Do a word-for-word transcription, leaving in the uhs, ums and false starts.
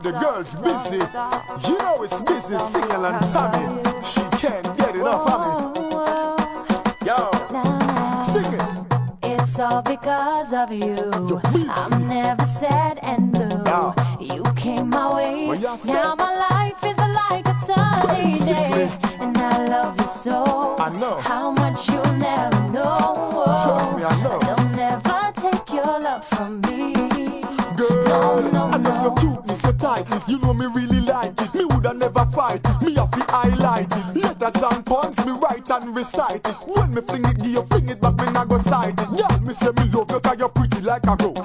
the girl's busy. You know it's busy, Single and Tammy. She can't get enough of me. Yo, sing it. It's all because of you. I'm never sad and blue. Yo. You came my way. Well, you're Now sad. my life is like a sunny day. Basically. And I love you so. I know. How much you'll never know. Trust me, I know. They'll never take your love from me. Girl, No, no, and that's your no. cuteness, your tightness. You know me really like it. Me woulda never fight it. Me have to highlight it. Letters and poems, me write and recite it. When me fling it, give you fling it back, me nah go sight it. Yeah, me say me love you 'cause you're pretty like a rose.